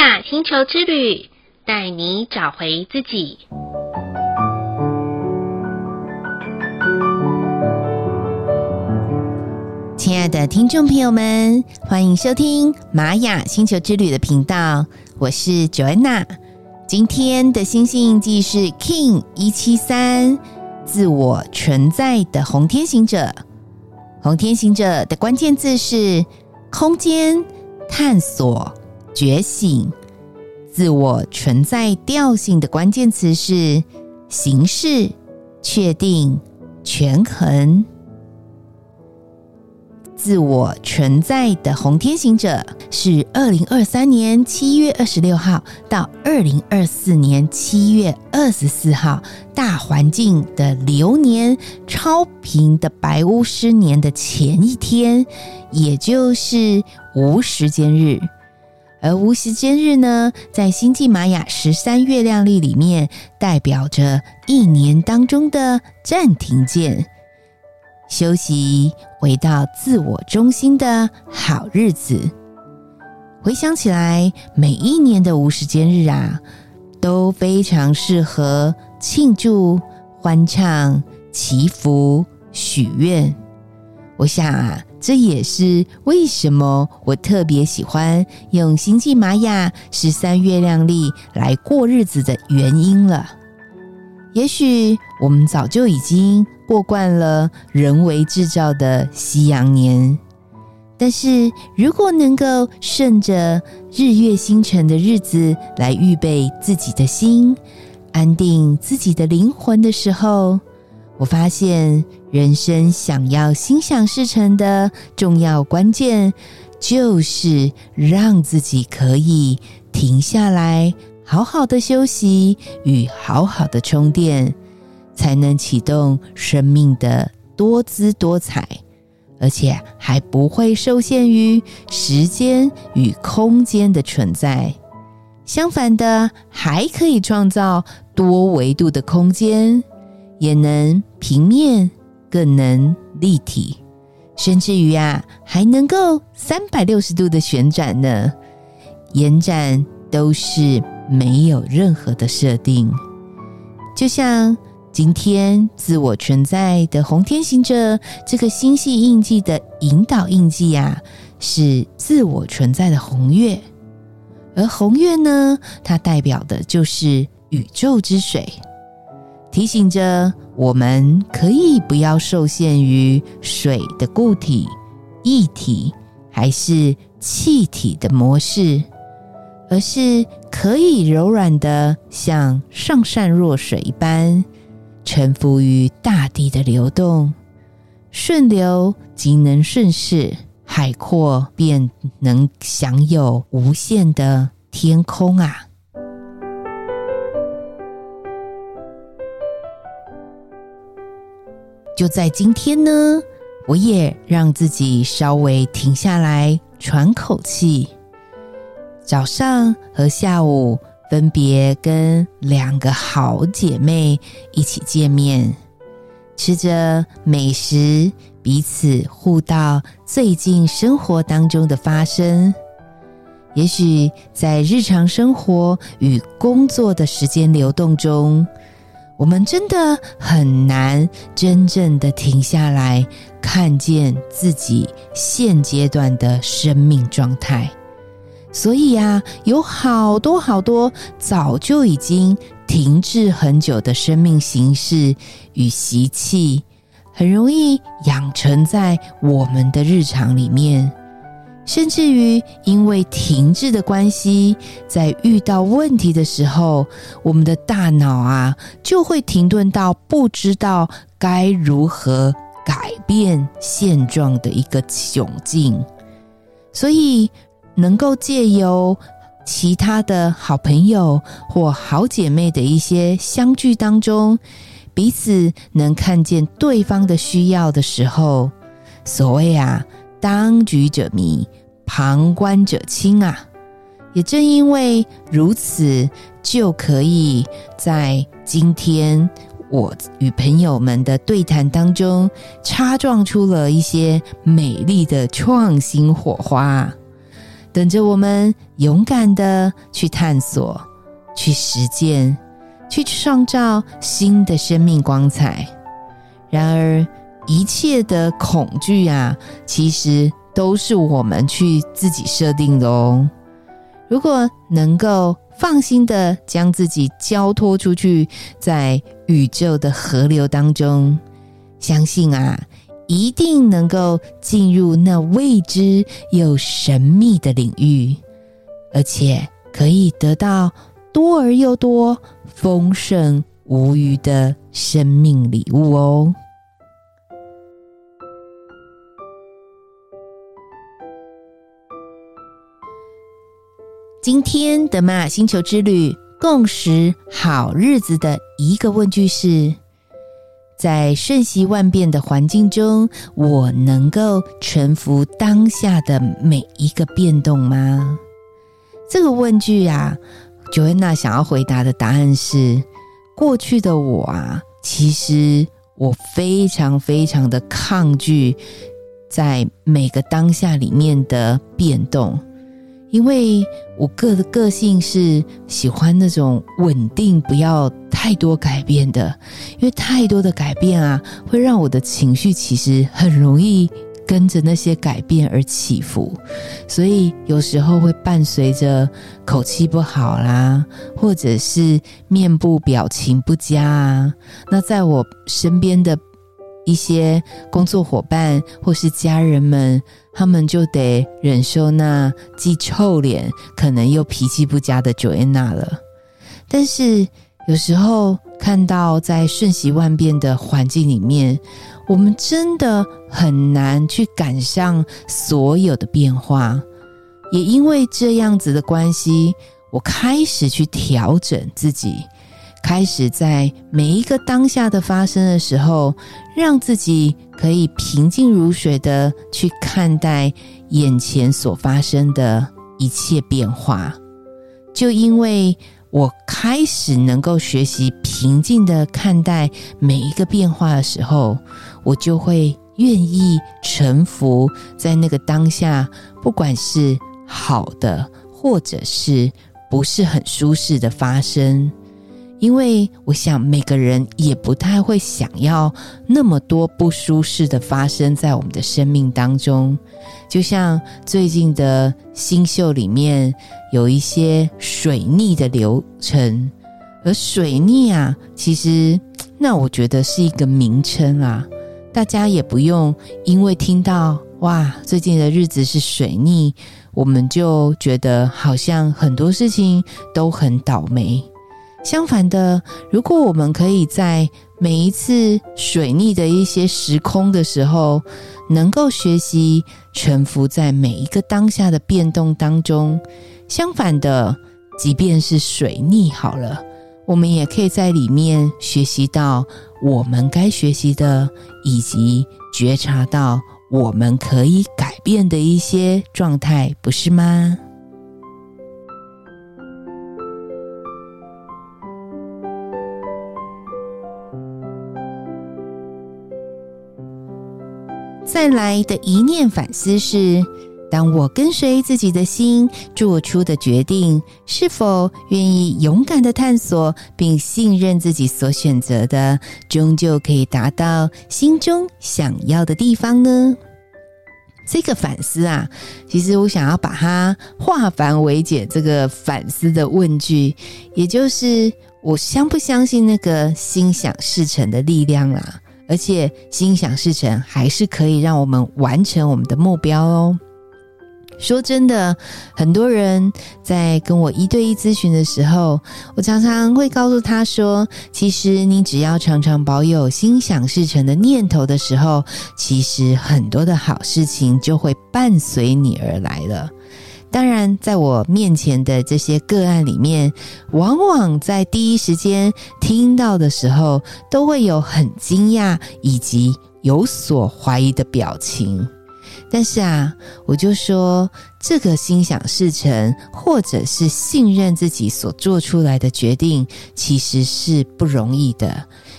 雅星球之旅，带你找回自己。 亲爱的听众朋友们，欢迎收听玛雅星球之旅的频道，我是 Joanna。今天的星系印记是 King 173，自我存在的红天行者。红天行者的关键字是空间、探索、觉醒。自我存在调性的关键词是形式、确定、权衡。自我存在的红天行者是2023年7月26号到2024年7月24号大环境的流年超频的白巫师年的前一天，也就是无时间日。而无时间日呢，在星际玛雅13月亮历里面代表着一年当中的暂停键，休息，回到自我中心的好日子。回想起来，每一年的无时间日啊，都非常适合庆祝、欢唱、祈福、许愿。我想啊，这也是为什么我特别喜欢用星际玛雅13月亮历来过日子的原因了。也许我们早就已经过惯了人为制造的西洋年，但是如果能够顺着日月星辰的日子来预备自己的心，安定自己的灵魂的时候，我发现人生想要心想事成的重要关键，就是让自己可以停下来，好好的休息与好好的充电，才能启动生命的多姿多彩，而且还不会受限于时间与空间的存在。相反的，还可以创造多维度的空间，也能平面，更能立体，甚至于还能够360度的旋转呢，延展都是没有任何的设定。就像今天自我存在的红天行者这个星系印记的引导印记是自我存在的红月，而红月呢，它代表的就是宇宙之水，提醒着我们可以不要受限于水的固体、液体还是气体的模式，而是可以柔软的像上善若水一般，臣服于大地的流动，顺流即能顺势，海阔便能享有无限的天空啊！就在今天呢，我也让自己稍微停下来喘口气。早上和下午分别跟2个好姐妹一起见面，吃着美食，彼此互道最近生活当中的发生。也许在日常生活与工作的时间流动中，我们真的很难真正的停下来，看见自己现阶段的生命状态。所以有好多早就已经停滞很久的生命形式与习气，很容易养成在我们的日常里面，甚至于因为停滞的关系，在遇到问题的时候，我们的大脑就会停顿到不知道该如何改变现状的一个窘境。所以能够借由其他的好朋友或好姐妹的一些相聚当中，彼此能看见对方的需要的时候，所谓当局者迷，旁观者清也正因为如此，就可以在今天我与朋友们的对谈当中擦撞出了一些美丽的创新火花。 等着我们勇敢的去探索，去实践，去创造新的生命光彩。然而一切的恐惧啊，其实都是我们去自己设定的哦。如果能够放心的将自己交托出去，在宇宙的河流当中，相信啊，一定能够进入那未知又神秘的领域，而且可以得到多而又多、丰盛无余的生命礼物哦。今天的玛雅星球之旅共识好日子的一个问句是：在瞬息万变的环境中，我能够臣服当下的每一个变动吗？这个问句啊，Joanna想要回答的答案是：过去的我啊，其实我非常非常的抗拒在每个当下里面的变动。因为我的个性是喜欢那种稳定，不要太多改变的，因为太多的改变啊，会让我的情绪其实很容易跟着那些改变而起伏，所以有时候会伴随着口气不好啦，或者是面部表情不佳啊。那在我身边的一些工作伙伴或是家人们，他们就得忍受那既臭脸可能又脾气不佳的 Joanna 了。但是有时候看到在瞬息万变的环境里面，我们真的很难去赶上所有的变化。也因为这样子的关系，我开始去调整自己，开始在每一个当下的发生的时候，让自己可以平静如水的去看待眼前所发生的一切变化。就因为我开始能够学习平静的看待每一个变化的时候，我就会愿意臣服在那个当下，不管是好的或者是不是很舒适的发生。因为我想每个人也不太会想要那么多不舒适的发生在我们的生命当中。就像最近的星宿里面有一些水逆的流程，而水逆啊，其实那我觉得是一个名称啊，大家也不用因为听到哇最近的日子是水逆，我们就觉得好像很多事情都很倒霉。相反的，如果我们可以在每一次水逆的一些时空的时候，能够学习臣服在每一个当下的变动当中，相反的，即便是水逆好了，我们也可以在里面学习到我们该学习的，以及觉察到我们可以改变的一些状态，不是吗？再来的一念反思是，当我跟随自己的心做出的决定，是否愿意勇敢的探索并信任自己所选择的，终究可以达到心中想要的地方呢？这个反思啊，其实我想要把它化繁为简，这个反思的问句，也就是我相不相信那个心想事成的力量啦？而且心想事成还是可以让我们完成我们的目标哦。说真的，很多人在跟我1对1咨询的时候，我常常会告诉他说，其实你只要常常保有心想事成的念头的时候，其实很多的好事情就会伴随你而来了。当然在我面前的这些个案里面，往往在第一时间听到的时候，都会有很惊讶以及有所怀疑的表情。但是啊，我就说这个心想事成或者是信任自己所做出来的决定，其实是不容易的。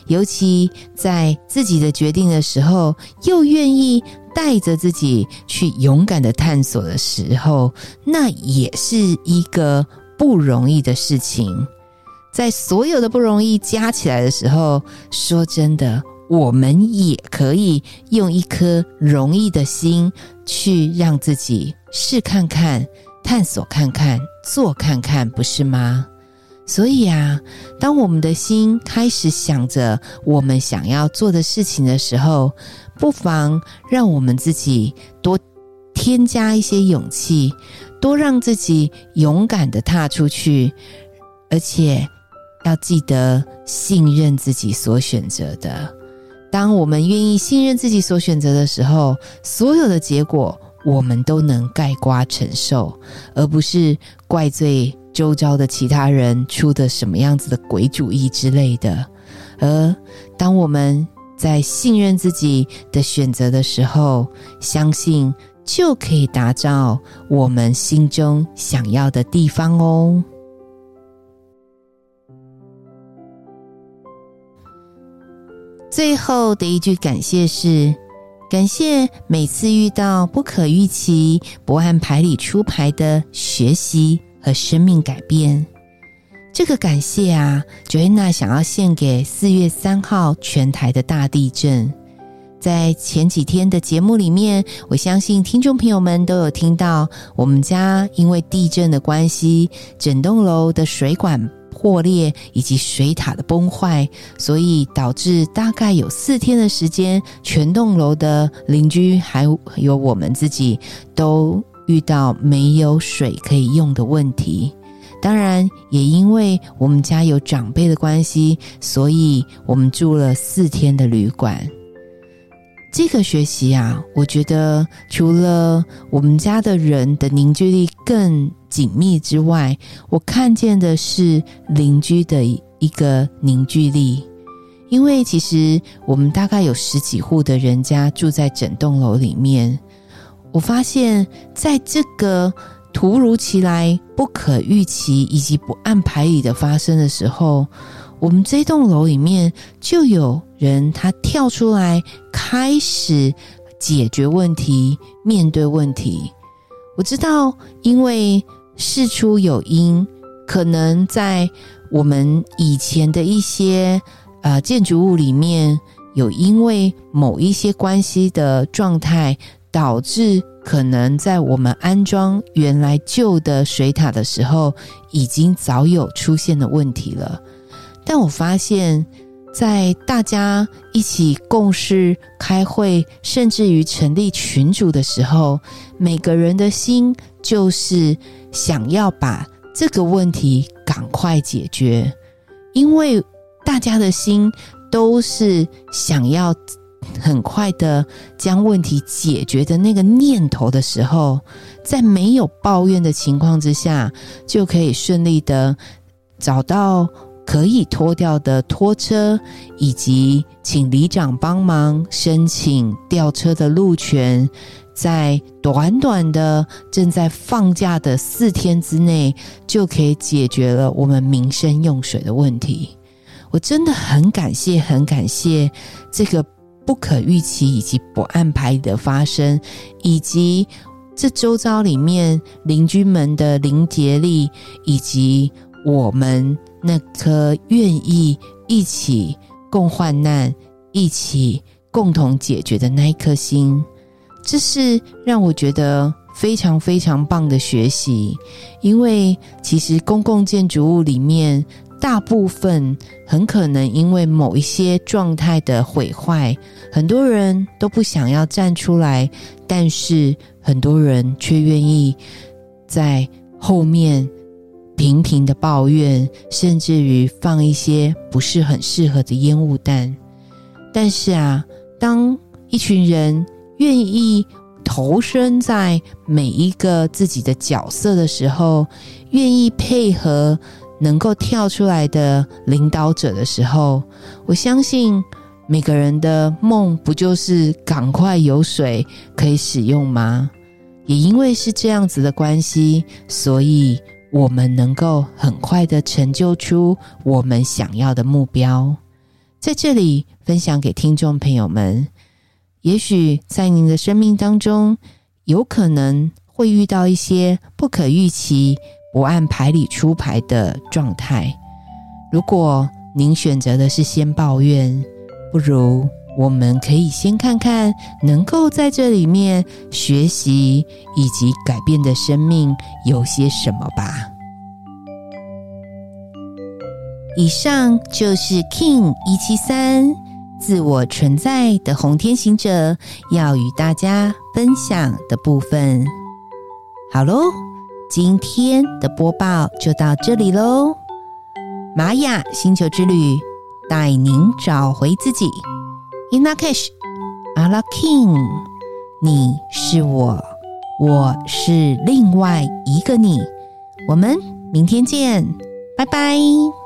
尤其在自己的决定的时候，又愿意带着自己去勇敢的探索的时候，那也是一个不容易的事情。在所有的不容易加起来的时候，说真的，我们也可以用一颗容易的心去让自己试看看，探索看看，做看看，不是吗？所以啊，当我们的心开始想着我们想要做的事情的时候，不妨让我们自己多添加一些勇气，多让自己勇敢地踏出去，而且要记得信任自己所选择的。当我们愿意信任自己所选择的时候，所有的结果我们都能概括承受，而不是怪罪周遭的其他人出的什么样子的鬼主意之类的。而当我们在信任自己的选择的时候，相信就可以达到我们心中想要的地方哦。最后的一句感谢是，感谢每次遇到不可预期、不按牌理出牌的学习和生命改变。这个感谢啊 Joanna 想要献给4月3号全台的大地震。在前几天的节目里面，我相信听众朋友们都有听到，我们家因为地震的关系，整栋楼的水管破裂以及水塔的崩坏，所以导致大概有4天的时间，全栋楼的邻居还有我们自己都遇到没有水可以用的问题。当然也因为我们家有长辈的关系，所以我们住了4天的旅馆。这个学习啊，我觉得除了我们家的人的凝聚力更紧密之外，我看见的是邻居的一个凝聚力。因为其实我们大概有10几户的人家住在整栋楼里面，我发现在这个突如其来、不可预期以及不按牌理的发生的时候，我们这栋楼里面就有人他跳出来开始解决问题，面对问题。我知道因为事出有因，可能在我们以前的一些建筑物里面，有因为某一些关系的状态，导致可能在我们安装原来旧的水塔的时候，已经早有出现的问题了。但我发现在大家一起共事、开会，甚至于成立群组的时候，每个人的心就是想要把这个问题赶快解决，因为大家的心都是想要很快的将问题解决的那个念头的时候，在没有抱怨的情况之下，就可以顺利的找到可以拖掉的拖车，以及请里长帮忙申请吊车的路权，在短短的正在放假的4天之内，就可以解决了我们民生用水的问题。我真的很感谢这个不可预期以及不按牌理的发生，以及这周遭里面邻居们的凝结力，以及我们那颗愿意一起共患难、一起共同解决的那一颗心。这是让我觉得非常非常棒的学习。因为其实公共建筑物里面大部分很可能因为某一些状态的毁坏，很多人都不想要站出来，但是很多人却愿意在后面频频的抱怨，甚至于放一些不是很适合的烟雾弹。但是啊，当一群人愿意投身在每一个自己的角色的时候，愿意配合能够跳出来的领导者的时候，我相信每个人的梦不就是赶快有水可以使用吗？也因为是这样子的关系，所以我们能够很快的成就出我们想要的目标。 在这里分享给听众朋友们，也许在您的生命当中，有可能会遇到一些不可预期、不按牌理出牌的状态。如果您选择的是先抱怨，不如我们可以先看看能够在这里面学习以及改变的生命有些什么吧。以上就是 King 173自我存在的红天行者要与大家分享的部分。好咯，今天的播报就到这里咯。玛雅星球之旅带您找回自己。 In Lak'ech Ala K'in， 你是我，我是另外一个你。我们明天见，拜拜。